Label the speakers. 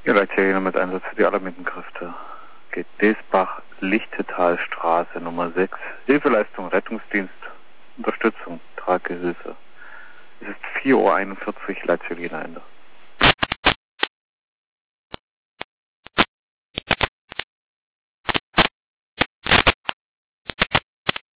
Speaker 1: Ja, Leitstelle mit Einsatz für die Alarmiertenkräfte. Geht Desbach, Lichtetalstraße Nummer 6. Hilfeleistung, Rettungsdienst, Unterstützung, Tragehilfe. Es ist 4:41 Uhr, Leitstelle Ende.